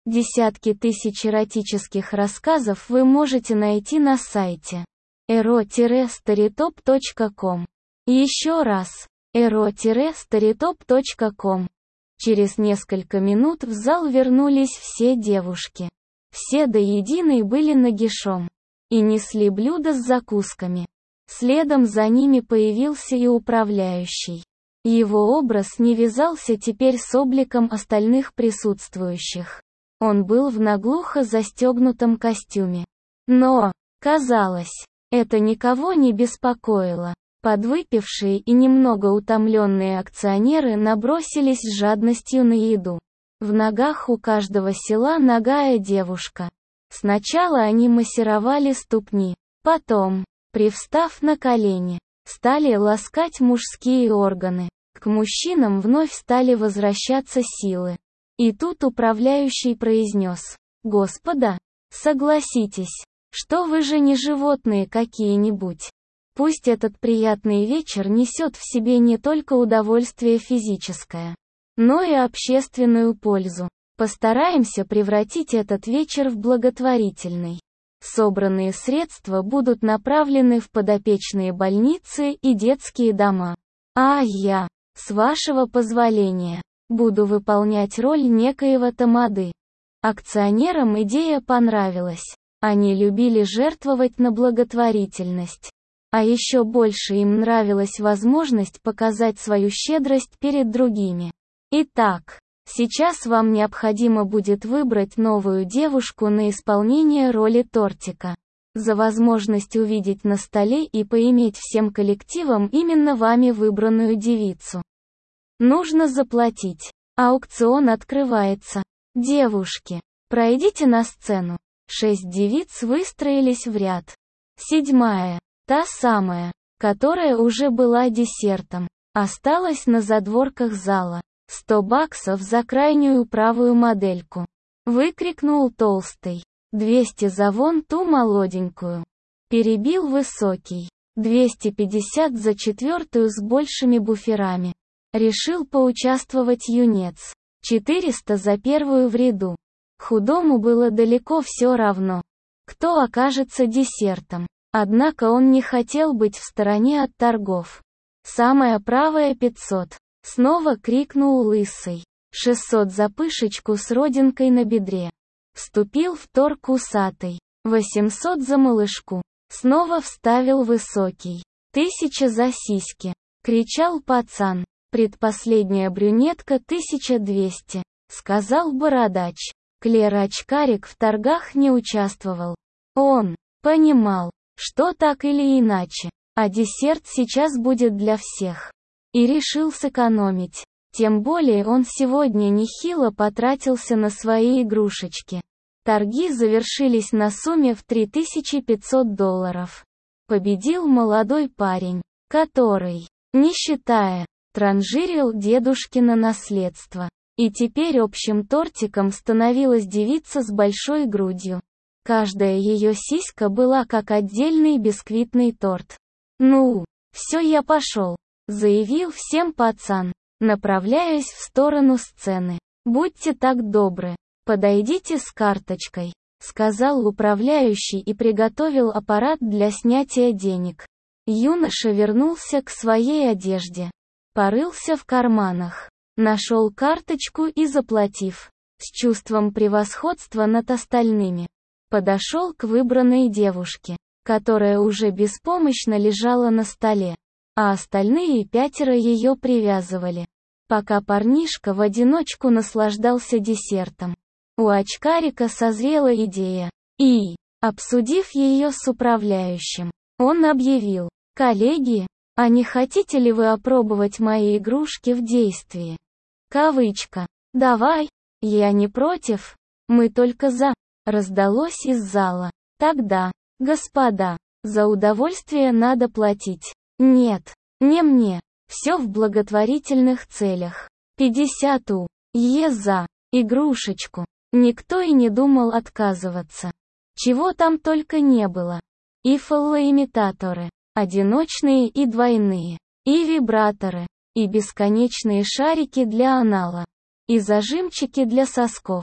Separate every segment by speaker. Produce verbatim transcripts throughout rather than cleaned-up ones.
Speaker 1: Десятки тысяч эротических рассказов вы можете найти на сайте эро старитоп точка ком. Еще раз, эро старитоп точка ком. Через несколько минут в зал вернулись все девушки. Все до единой были нагишом и несли блюда с закусками. Следом за ними появился и управляющий. Его образ не вязался теперь с обликом остальных присутствующих. Он был в наглухо застегнутом костюме. Но, казалось, это никого не беспокоило. Подвыпившие и немного утомленные акционеры набросились с жадностью на еду. В ногах у каждого села нагая девушка. Сначала они массировали ступни, потом, привстав на колени, стали ласкать мужские органы. К мужчинам вновь стали возвращаться силы. И тут управляющий произнес: «Господа, согласитесь, что вы же не животные какие-нибудь. Пусть этот приятный вечер несет в себе не только удовольствие физическое, но и общественную пользу. Постараемся превратить этот вечер в благотворительный. Собранные средства будут направлены в подопечные больницы и детские дома. А я, с вашего позволения, буду выполнять роль некоего тамады». Акционерам идея понравилась. Они любили жертвовать на благотворительность. А еще больше им нравилась возможность показать свою щедрость перед другими. Итак, сейчас вам необходимо будет выбрать новую девушку на исполнение роли тортика. За возможность увидеть на столе и поиметь всем коллективом именно вами выбранную девицу нужно заплатить. Аукцион открывается. Девушки, пройдите на сцену. Шесть девиц выстроились в ряд. Седьмая, та самая, которая уже была десертом, осталась на задворках зала. Сто баксов за крайнюю правую модельку. Выкрикнул толстый. Двести за вон ту молоденькую. Перебил высокий. Двести пятьдесят за четвертую с большими буферами. Решил поучаствовать юнец. Четыреста за первую в ряду. Худому было далеко все равно, кто окажется десертом. Однако он не хотел быть в стороне от торгов. Самая правая пятьсот. Снова крикнул лысый. шестьсот за пышечку с родинкой на бедре. Вступил в торг усатый. восемьсот за малышку. Снова вставил высокий. Тысяча за сиськи. Кричал пацан. Предпоследняя брюнетка тысяча двести. Сказал бородач. Клер-очкарик в торгах не участвовал. Он понимал, что так или иначе, а десерт сейчас будет для всех. И решил сэкономить. Тем более он сегодня нехило потратился на свои игрушечки. Торги завершились на сумме в три тысячи пятьсот долларов. Победил молодой парень, который, не считая, транжирил дедушкино наследство. И теперь общим тортиком становилась девица с большой грудью. Каждая ее сиська была как отдельный бисквитный торт. «Ну, все, я пошел», — заявил всем пацан, направляясь в сторону сцены. «Будьте так добры, подойдите с карточкой», — сказал управляющий и приготовил аппарат для снятия денег. Юноша вернулся к своей одежде. Порылся в карманах. Нашел карточку и, заплатив, с чувством превосходства над остальными, подошел к выбранной девушке, которая уже беспомощно лежала на столе, а остальные пятеро ее привязывали, пока парнишка в одиночку наслаждался десертом. У очкарика созрела идея, и, обсудив ее с управляющим, он объявил: «Коллеги, а не хотите ли вы опробовать мои игрушки в действии?» Кавычка. «Давай, я не против, мы только за», раздалось из зала. «Тогда, господа, за удовольствие надо платить». «Нет, не мне, все в благотворительных целях. пятьдесят у е за игрушечку». Никто и не думал отказываться. Чего там только не было. И фаллоимитаторы, одиночные и двойные, и вибраторы, и бесконечные шарики для анала, и зажимчики для сосков.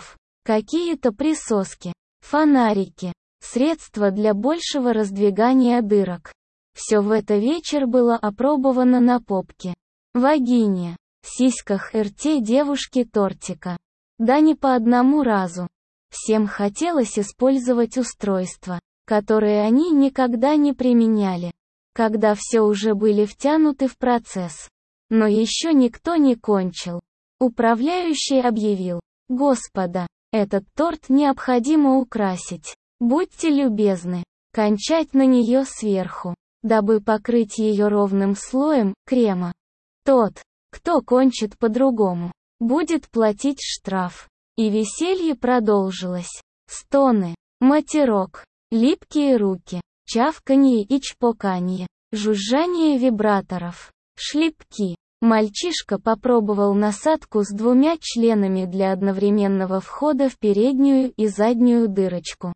Speaker 1: какие-то присоски, фонарики, средства для большего раздвигания дырок. Все в этот вечер было опробовано на попке, вагине, сиськах и рте девушки-тортика. Да не по одному разу. Всем хотелось использовать устройства, которые они никогда не применяли, когда все уже были втянуты в процесс. Но еще никто не кончил. Управляющий объявил: «Господа, этот торт необходимо украсить. Будьте любезны, кончать на нее сверху, дабы покрыть ее ровным слоем крема. Тот, кто кончит по-другому, будет платить штраф». И веселье продолжилось. Стоны, матерок, липкие руки, чавканье и чпоканье, жужжание вибраторов, шлепки. Мальчишка попробовал насадку с двумя членами для одновременного входа в переднюю и заднюю дырочку.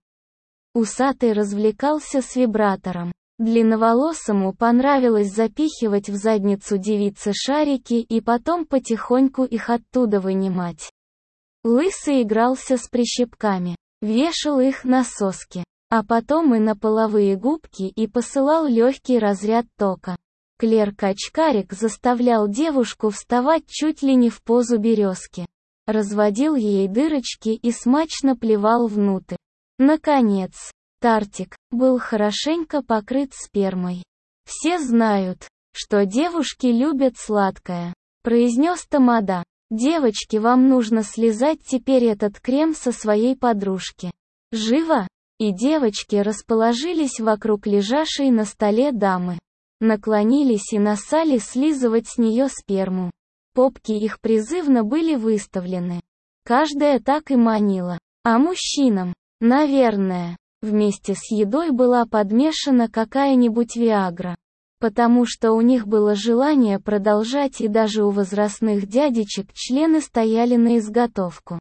Speaker 1: Усатый развлекался с вибратором. Длинноволосому понравилось запихивать в задницу девицы шарики и потом потихоньку их оттуда вынимать. Лысый игрался с прищепками, вешал их на соски, а потом и на половые губки и посылал легкий разряд тока. Клерк-очкарик заставлял девушку вставать чуть ли не в позу березки, разводил ей дырочки и смачно плевал внутрь. Наконец, тартик был хорошенько покрыт спермой. «Все знают, что девушки любят сладкое», — произнес тамада. «Девочки, вам нужно слезать теперь этот крем со своей подружки. Живо!» И девочки расположились вокруг лежавшей на столе дамы. Наклонились и насали слизывать с нее сперму. Попки их призывно были выставлены. Каждая так и манила. А мужчинам, наверное, вместе с едой была подмешана какая-нибудь виагра. Потому что у них было желание продолжать, и даже у возрастных дядечек члены стояли на изготовку.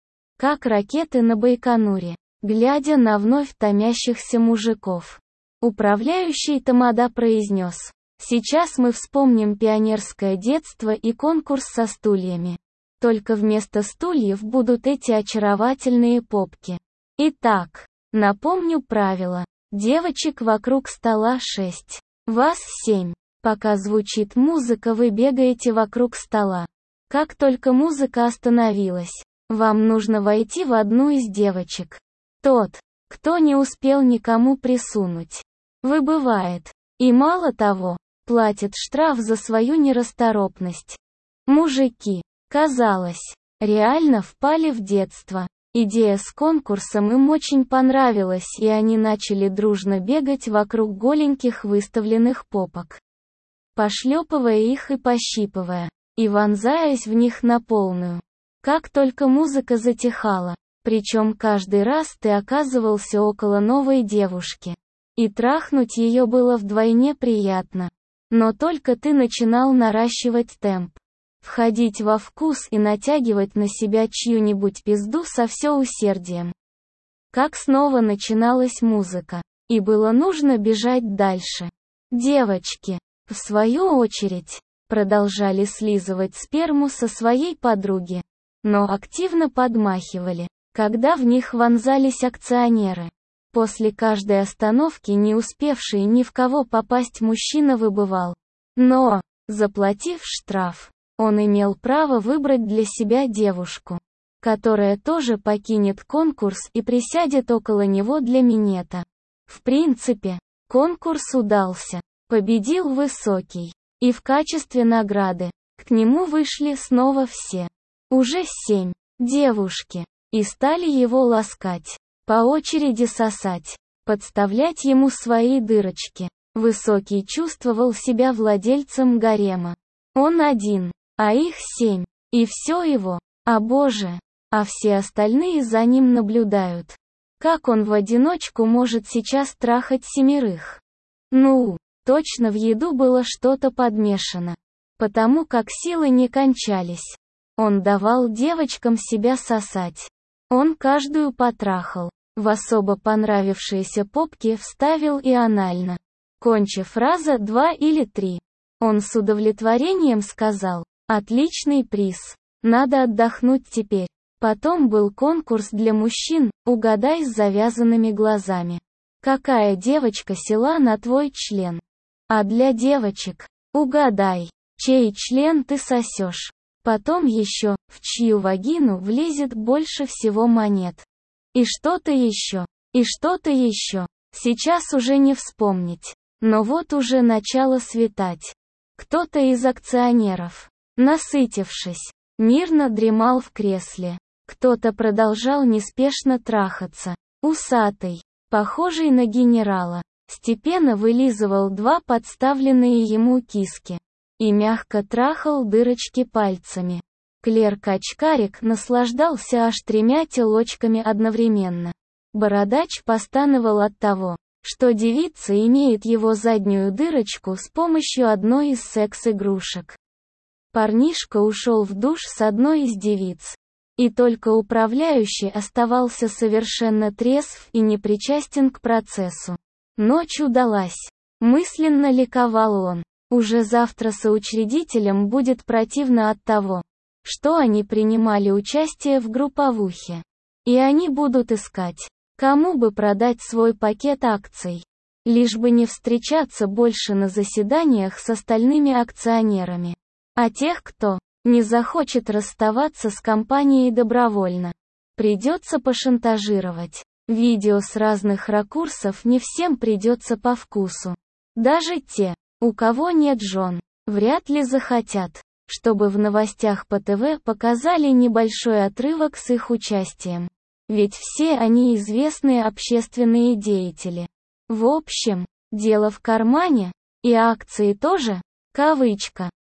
Speaker 1: Как ракеты на Байконуре, глядя на вновь томящихся мужиков. Управляющий тамада произнес: «Сейчас мы вспомним пионерское детство и конкурс со стульями. Только вместо стульев будут эти очаровательные попки. Итак, напомню правила. Девочек вокруг стола шесть. Вас семь. Пока звучит музыка, вы бегаете вокруг стола. Как только музыка остановилась, вам нужно войти в одну из девочек. Тот, кто не успел никому присунуть, выбывает. И мало того, платит штраф за свою нерасторопность». Мужики, казалось, реально впали в детство. Идея с конкурсом им очень понравилась, и они начали дружно бегать вокруг голеньких выставленных попок, пошлепывая их и пощипывая, и вонзаясь в них на полную. Как только музыка затихала, причем каждый раз ты оказывался около новой девушки, и трахнуть ее было вдвойне приятно. Но только ты начинал наращивать темп, входить во вкус и натягивать на себя чью-нибудь пизду со все усердием. Как снова начиналась музыка, и было нужно бежать дальше. Девочки, в свою очередь, продолжали слизывать сперму со своей подруги, но активно подмахивали, когда в них вонзались акционеры. После каждой остановки не успевший ни в кого попасть мужчина выбывал. Но, заплатив штраф, он имел право выбрать для себя девушку, которая тоже покинет конкурс и присядет около него для минета. В принципе, конкурс удался. Победил высокий. И в качестве награды, к нему вышли снова все. Уже семь девушки. И стали его ласкать, по очереди сосать, подставлять ему свои дырочки. Высокий чувствовал себя владельцем гарема. Он один. А их семь. И все его. А боже. А все остальные за ним наблюдают. Как он в одиночку может сейчас трахать семерых? Ну, точно в еду было что-то подмешано. Потому как силы не кончались. Он давал девочкам себя сосать. Он каждую потрахал. В особо понравившиеся попки вставил и анально. Кончив раза два или три, он с удовлетворением сказал: «Отличный приз. Надо отдохнуть теперь. Потом был конкурс для мужчин, угадай с завязанными глазами. Какая девочка села на твой член? А для девочек, угадай, чей член ты сосешь. Потом еще, в чью вагину влезет больше всего монет. И что-то еще, и что-то еще. Сейчас уже не вспомнить. Но вот уже начало светать. Кто-то из акционеров, насытившись, мирно дремал в кресле. Кто-то продолжал неспешно трахаться. Усатый, похожий на генерала, степенно вылизывал два подставленные ему киски. И мягко трахал дырочки пальцами. Клерк-очкарик наслаждался аж тремя телочками одновременно. Бородач постановал от того, что девица имеет его заднюю дырочку с помощью одной из секс-игрушек. Парнишка ушел в душ с одной из девиц. И только управляющий оставался совершенно трезв и не причастен к процессу. Ночь удалась. Мысленно ликовал он. Уже завтра соучредителям будет противно от того, что они принимали участие в групповухе. И они будут искать, кому бы продать свой пакет акций. Лишь бы не встречаться больше на заседаниях с остальными акционерами. А тех, кто не захочет расставаться с компанией добровольно, придется пошантажировать. Видео с разных ракурсов не всем придется по вкусу. Даже те, у кого нет жен, вряд ли захотят, чтобы в новостях по ТВ показали небольшой отрывок с их участием. Ведь все они известные общественные деятели. В общем, дело в кармане, и акции тоже, кавычка.